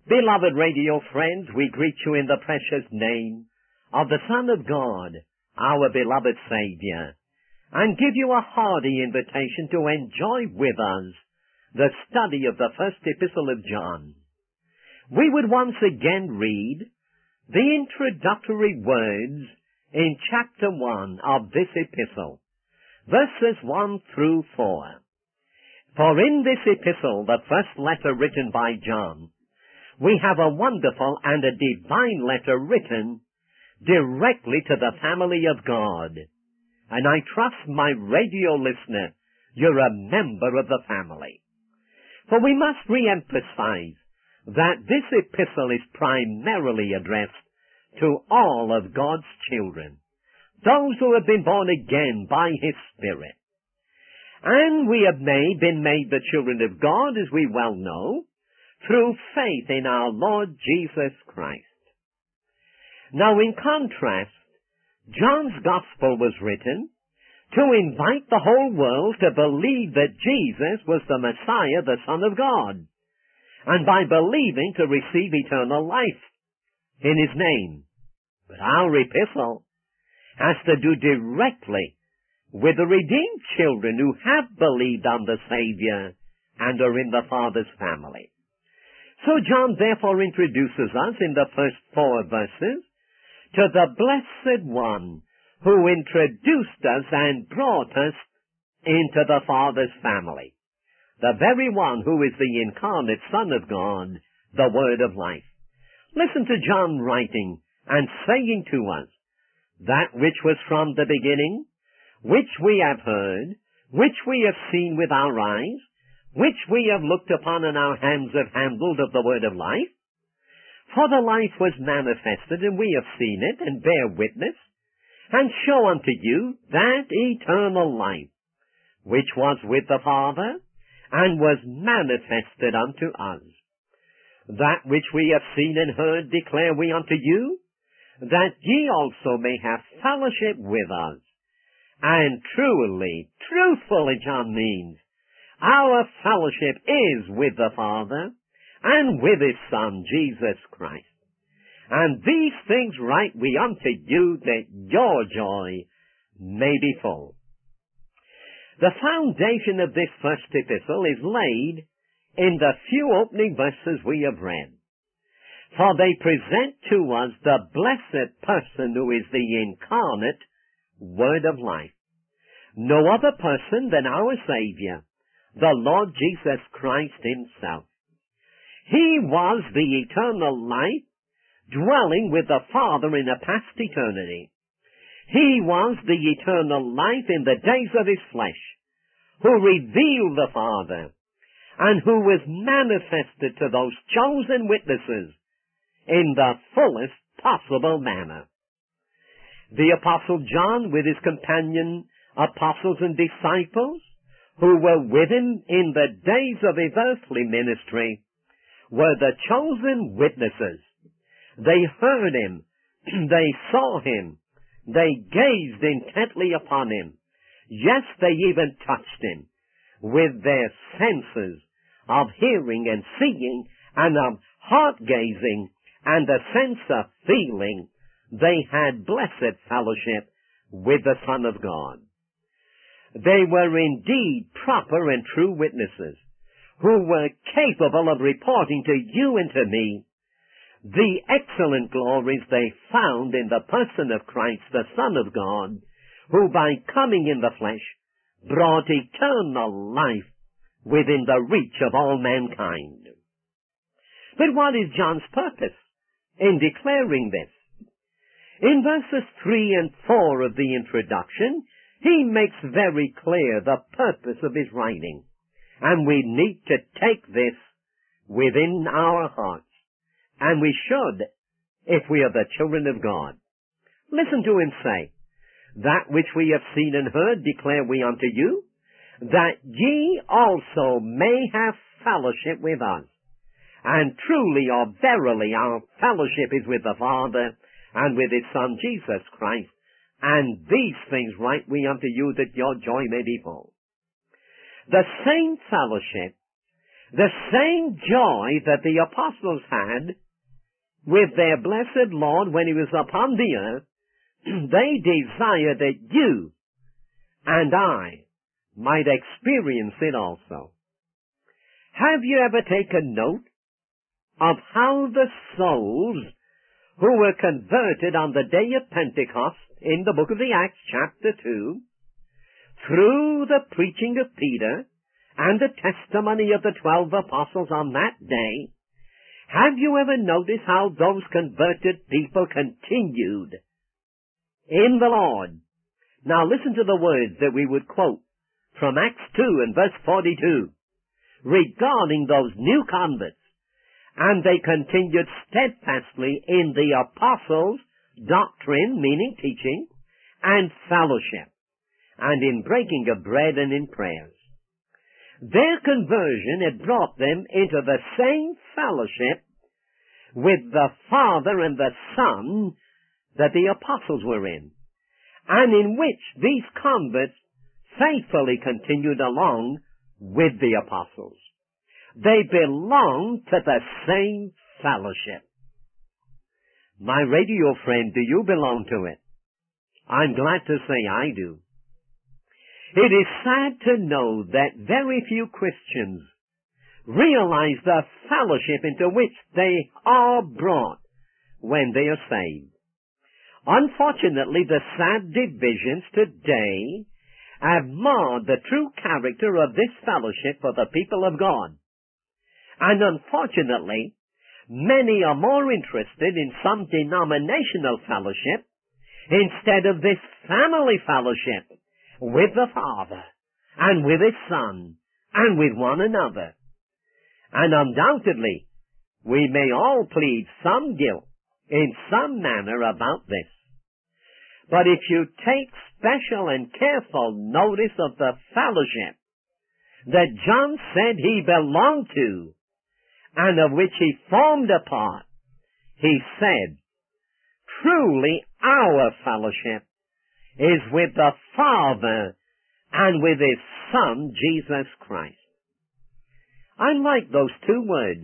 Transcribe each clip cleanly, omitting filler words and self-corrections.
Beloved radio friends, we greet you in the precious name of the Son of God, our beloved Savior, and give you a hearty invitation to enjoy with us the study of the first epistle of John. We would once again read the introductory words in chapter 1 of this epistle, verses 1 through 4. For in this epistle, the first letter written by John, we have a wonderful and a divine letter written directly to the family of God. And I trust, my radio listener, you're a member of the family. For we must re-emphasize that this epistle is primarily addressed to all of God's children, those who have been born again by His Spirit. And we have been made the children of God, as we well know, through faith in our Lord Jesus Christ. Now, in contrast, John's Gospel was written to invite the whole world to believe that Jesus was the Messiah, the Son of God, and by believing to receive eternal life in His name. But our epistle has to do directly with the redeemed children who have believed on the Savior and are in the Father's family. So John therefore introduces us in the first 4 verses to the Blessed One who introduced us and brought us into the Father's family, the very one who is the incarnate Son of God, the Word of life. Listen to John writing and saying to us, that which was from the beginning, which we have heard, which we have seen with our eyes, which we have looked upon and our hands have handled of the word of life. For the life was manifested, and we have seen it, and bear witness, and show unto you that eternal life, which was with the Father, and was manifested unto us. That which we have seen and heard declare we unto you, that ye also may have fellowship with us. And truthfully, John means, our fellowship is with the Father and with His Son, Jesus Christ. And these things write we unto you, that your joy may be full. The foundation of this first epistle is laid in the few opening verses we have read. For they present to us the blessed person who is the incarnate Word of life. No other person than our Savior, the Lord Jesus Christ Himself. He was the eternal life, dwelling with the Father in a past eternity. He was the eternal life in the days of His flesh, who revealed the Father, and who was manifested to those chosen witnesses in the fullest possible manner. The Apostle John, with his companion apostles and disciples, who were with him in the days of his earthly ministry, were the chosen witnesses. They heard Him, they saw Him, they gazed intently upon Him. Yes, they even touched Him with their senses of hearing and seeing and of heart-gazing and a sense of feeling. They had blessed fellowship with the Son of God. They were indeed proper and true witnesses who were capable of reporting to you and to me the excellent glories they found in the person of Christ, the Son of God, who by coming in the flesh brought eternal life within the reach of all mankind. But what is John's purpose in declaring this? In verses 3 and 4 of the introduction, he makes very clear the purpose of his writing, and we need to take this within our hearts, and we should if we are the children of God. Listen to him say, that which we have seen and heard declare we unto you, that ye also may have fellowship with us. And truly or verily our fellowship is with the Father and with His Son Jesus Christ. And these things write we unto you, that your joy may be full. The same fellowship The same joy that the apostles had with their blessed Lord when he was upon the earth, they desire that you and I might experience it also. Have you ever taken note of how the souls who were converted on the day of Pentecost in the book of the Acts chapter 2, through the preaching of Peter and the testimony of the 12 apostles on that day, have you ever noticed how those converted people continued in the Lord? Now listen to the words that we would quote from Acts 2 and verse 42 regarding those new converts. And they continued steadfastly in the apostles' doctrine, meaning teaching, and fellowship, and in breaking of bread and in prayers. Their conversion had brought them into the same fellowship with the Father and the Son that the apostles were in, and in which these converts faithfully continued along with the apostles. They belong to the same fellowship. My radio friend, do you belong to it? I'm glad to say I do. It is sad to know that very few Christians realize the fellowship into which they are brought when they are saved. Unfortunately, the sad divisions today have marred the true character of this fellowship for the people of God. And unfortunately, many are more interested in some denominational fellowship instead of this family fellowship with the Father and with His Son and with one another. And undoubtedly, we may all plead some guilt in some manner about this. But if you take special and careful notice of the fellowship that John said he belonged to, and of which he formed a part, he said, truly our fellowship is with the Father and with His Son, Jesus Christ. I like those two words,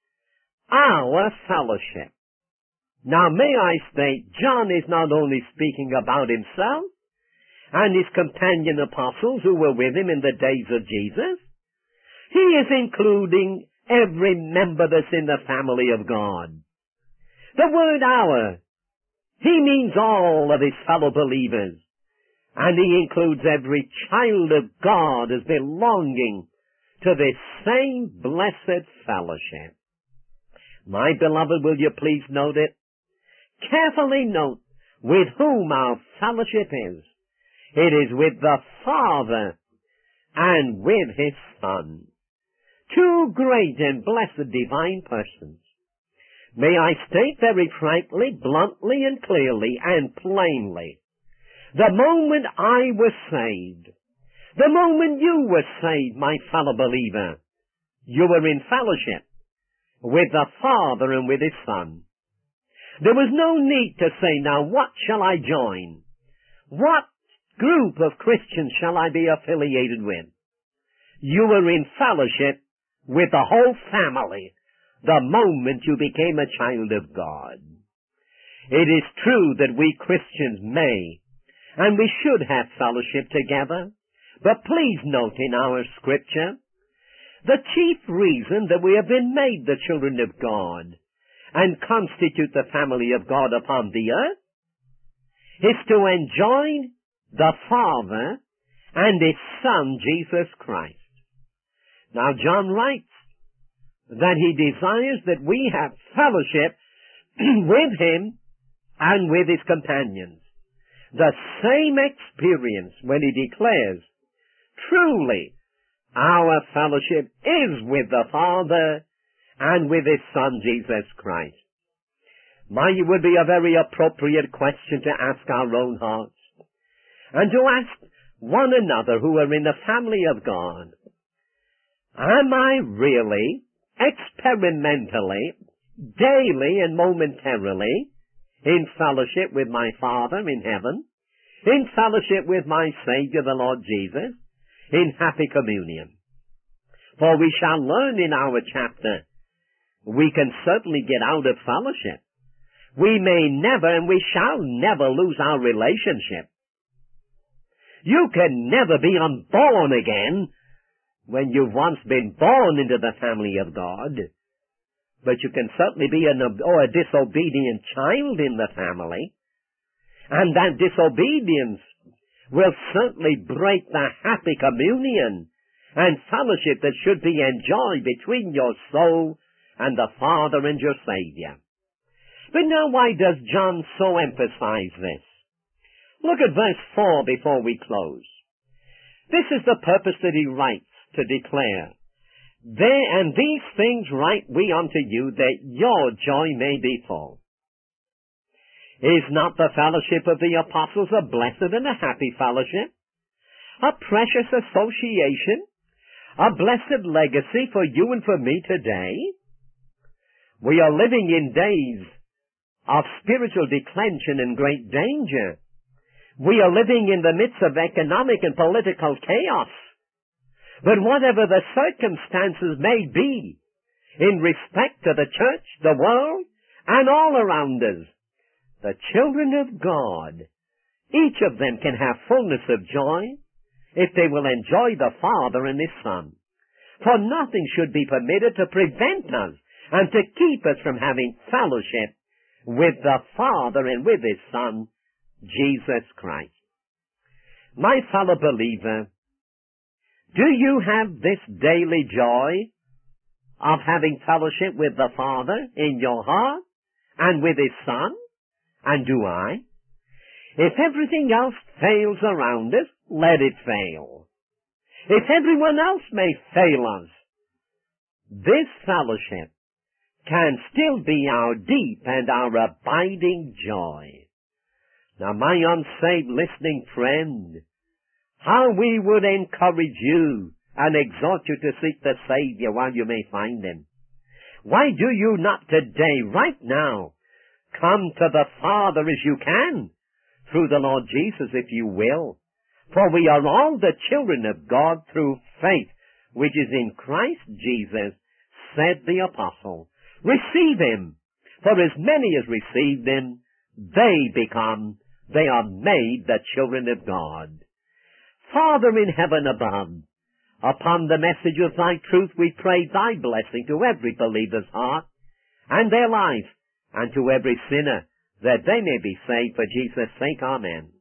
our fellowship. Now may I state, John is not only speaking about himself and his companion apostles who were with him in the days of Jesus. He is including every member that's in the family of God. The word our, he means all of his fellow believers, and he includes every child of God as belonging to this same blessed fellowship. My beloved, will you please note it? Carefully note with whom our fellowship is. It is with the Father and with His Son. Two great and blessed divine persons. May I state very frankly, bluntly and clearly and plainly, the moment I was saved, the moment you were saved, my fellow believer, you were in fellowship with the Father and with His Son. There was no need to say, now what shall I join? What group of Christians shall I be affiliated with? You were in fellowship with the whole family the moment you became a child of God. It is true that we Christians may and we should have fellowship together, but please note in our scripture, the chief reason that we have been made the children of God and constitute the family of God upon the earth is to enjoy the Father and His Son, Jesus Christ. Now, John writes that he desires that we have fellowship with Him and with His companions. The same experience when he declares, truly, our fellowship is with the Father and with His Son, Jesus Christ. It would be a very appropriate question to ask our own hearts and to ask one another who are in the family of God, am I really, experimentally, daily and momentarily in fellowship with my Father in heaven, in fellowship with my Savior, the Lord Jesus, in happy communion? For we shall learn in our chapter, we can certainly get out of fellowship. We may never and we shall never lose our relationship. You can never be unborn again when you've once been born into the family of God. But you can certainly be a disobedient child in the family. And that disobedience will certainly break the happy communion and fellowship that should be enjoyed between your soul and the Father and your Savior. But now why does John so emphasize this? Look at verse 4 before we close. This is the purpose that he writes to declare, and these things write we unto you, that your joy may be full. Is not the fellowship of the apostles a blessed and a happy fellowship? A precious association? A blessed legacy for you and for me today? We are living in days of spiritual declension and great danger. We are living in the midst of economic and political chaos. But whatever the circumstances may be, in respect to the church, the world, and all around us, the children of God, each of them can have fullness of joy if they will enjoy the Father and His Son. For nothing should be permitted to prevent us and to keep us from having fellowship with the Father and with His Son, Jesus Christ. My fellow believer, do you have this daily joy of having fellowship with the Father in your heart and with His Son? And do I? If everything else fails around us, let it fail. If everyone else may fail us, this fellowship can still be our deep and our abiding joy. Now, my unsaved listening friend, how we would encourage you and exhort you to seek the Savior while you may find Him. Why do you not today, right now, come to the Father as you can, through the Lord Jesus if you will? For we are all the children of God through faith, which is in Christ Jesus, said the apostle. Receive Him, for as many as received Him, they are made the children of God. Father in heaven above, upon the message of Thy truth we pray Thy blessing to every believer's heart and their life, and to every sinner, that they may be saved for Jesus' sake. Amen.